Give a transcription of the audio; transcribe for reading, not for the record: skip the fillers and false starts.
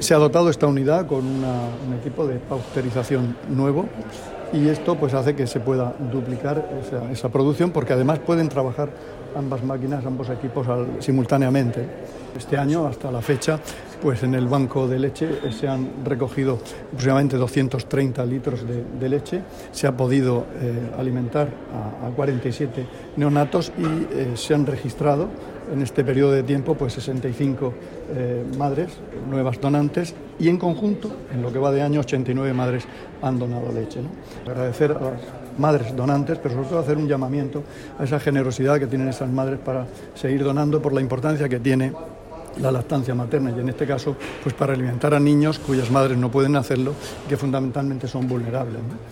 Se ha dotado esta unidad con un equipo de pasteurización nuevo y esto pues hace que se pueda duplicar esa producción, porque además pueden trabajar ambas máquinas, ambos equipos simultáneamente. Este año, hasta la fecha, pues en el banco de leche se han recogido aproximadamente 230 litros de leche. Se ha podido alimentar a 47 neonatos y se han registrado en este periodo de tiempo pues 65 madres nuevas donantes, y en conjunto, en lo que va de año, 89 madres han donado leche, ¿no? Agradecer a las madres donantes, pero sobre todo hacer un llamamiento a esa generosidad que tienen esas madres para seguir donando, por la importancia que tiene la lactancia materna, y en este caso pues para alimentar a niños cuyas madres no pueden hacerlo y que fundamentalmente son vulnerables, ¿no?